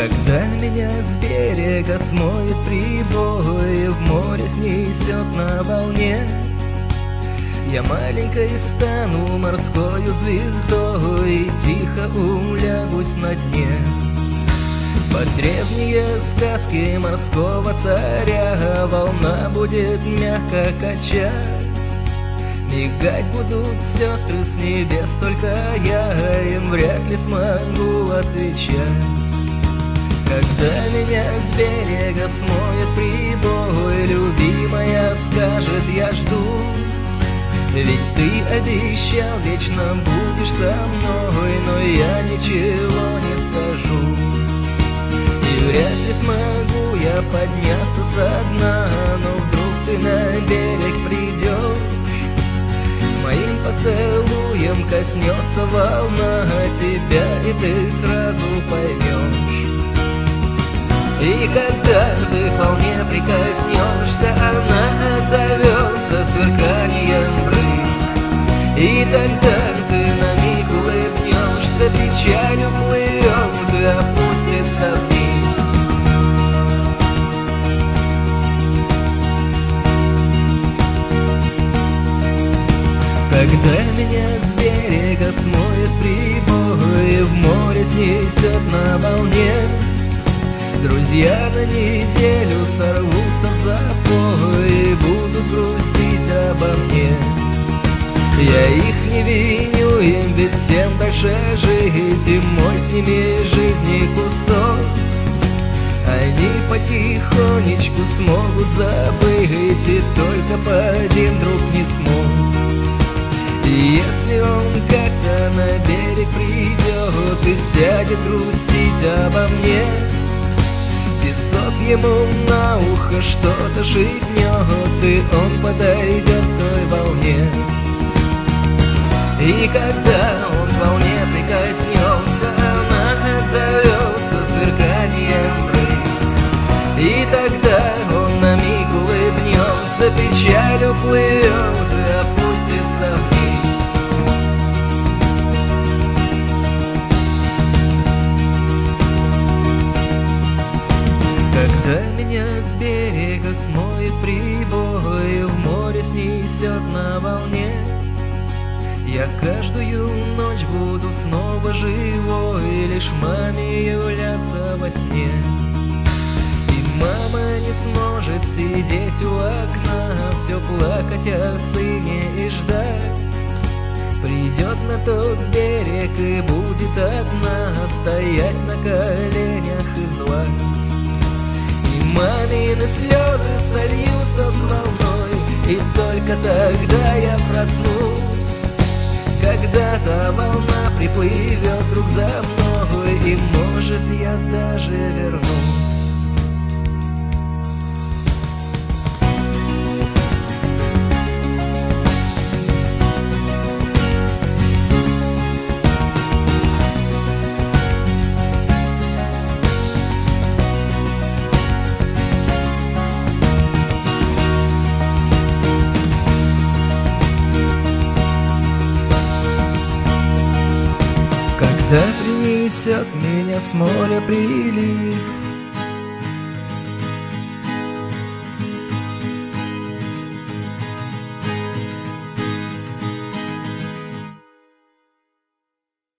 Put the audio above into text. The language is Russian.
Когда меня с берега смоет прибой, в море снесет на волне, я маленькой стану морскою звездой и тихо улягусь на дне. Под древние сказки морского царя волна будет мягко качать. Мигать будут сестры с небес, только я им вряд ли смогу отвечать. Когда меня с берега смоет прибой, любимая скажет: я жду. Ведь ты обещал, вечно будешь со мной, но я ничего не скажу. И вряд ли смогу я подняться со дна, но вдруг ты на берег придешь. Моим поцелуем коснется волна тебя, и ты сразу поймешь. И когда ты к волне прикоснешься, она отзовется сверканием брызг. И тогда ты на миг улыбнешься, печалью плывет и опустится вниз. Когда меня с берега смоет прибой, в море снесет на волне, друзья на неделю сорвутся в запой и будут грустить обо мне. Я их не виню, им ведь всем дальше жить, и мой с ними жизни кусок. Они потихонечку смогут забыть, и только один друг не смог. И если он как-то на берег придет и сядет грустить обо мне, песок ему на ухо что-то шепнет, и он подойдет к той волне. И когда он к волне прикоснется, она отзовется сверканием брызг. И тогда он на миг улыбнется, печалью плывет и опустится вниз. Когда меня с берега смоет прибой, в море снесет на волне, я каждую ночь буду снова живой, лишь маме являться во сне. И мама не сможет сидеть у окна, все плакать о сыне и ждать. Придет на тот берег и будет одна стоять на коленях и звать. Мамины слезы сольются с волной, и только тогда я проснусь. Когда-то волна приплывет вдруг за мной, и может я даже вернусь. Когда принесет меня с моря прилив,